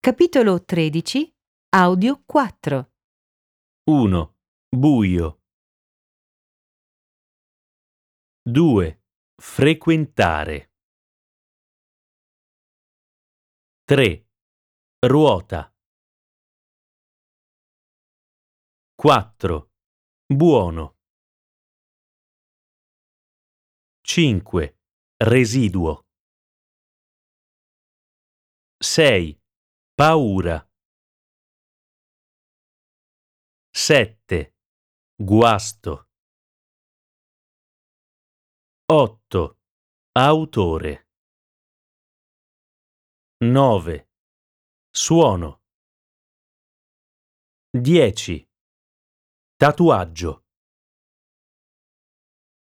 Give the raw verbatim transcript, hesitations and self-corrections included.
Capitolo tredici, Audio quattro. uno. Buio. due. Frequentare. tre. Ruota. quattro. Buono. cinque. Residuo. sei. Paura. sette. Guasto. otto. Autore. nove. Suono. dieci. Tatuaggio.